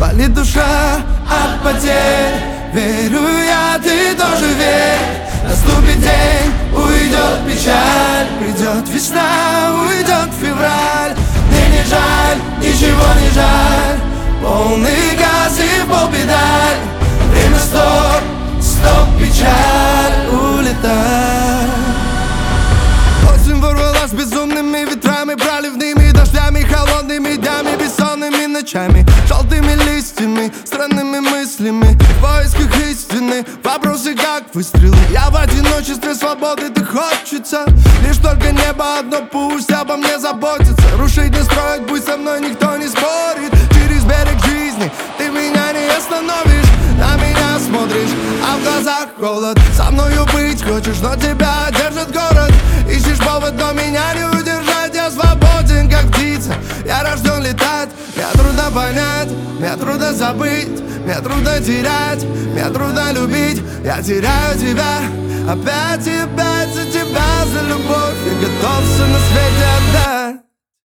Болит душа от потерь, верю я, ты тоже верь. Наступит день, уйдет печаль, придет весна, уйдет февраль. Мне не жаль, ничего не жаль, полный газ и в пол педаль. Время стоп, стоп, печаль, улетай. Осень ворвалась безумными ветрами, проливными дождями, холодными днями, бессонными ночами, желтыми листьями, странными мыслями, в поисках истины, вопросы как выстрелы. Я в одиночестве, свободы так хочется, лишь только небо одно, пусть обо мне заботится. Рушить не строить, пусть со мной никто не спорит. Через берег жизни ты меня не остановишь, на меня смотришь, а в глазах холод. Со мною быть хочешь, но тебя держит город. Ищешь повод, но меня не удержать. Я свободен, как птица, я рожден летать. Мне трудно понять, мне трудно забыть, мне трудно терять, мне трудно любить. Я теряю тебя, опять и опять за тебя, за любовь. Я готов все на свете отдать.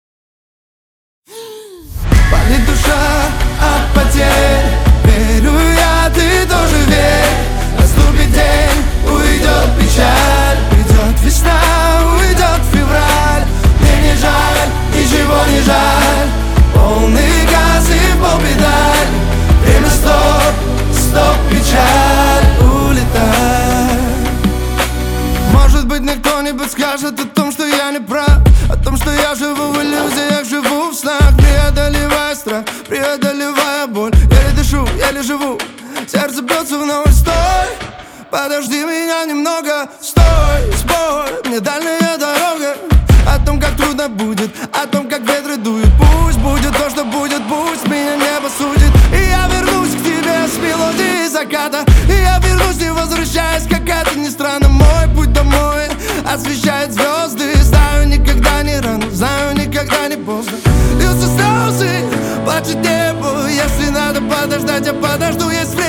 Болит душа от потерь, верю я, ты тоже верь. Наступит день, уйдет печаль, придет весна, уйдет февраль. Мне не жаль, ничего не жаль, полный газ и в пол педаль. Время стоп, стоп, печаль, улетай. Может быть, никто не подскажет о том, что я не прав, о том, что я живу в иллюзиях, живу в снах, преодолевая страх, преодолевая боль. Еле дышу, еле живу, сердце бьется вновь. Стой, подожди меня немного, стой, спой, мне дальняя дорога. О том, как трудно будет, о том, как ветры дуют. Пусть будет то, что будет, пусть меня небо судит. И я вернусь к тебе с мелодией заката. И я вернусь, не возвращаясь, как это ни странно. Мой путь домой освещает звезды. Знаю, никогда не рано, знаю, никогда не поздно. Льются слезы, плачет небо. Если надо подождать, я подожду, есть время.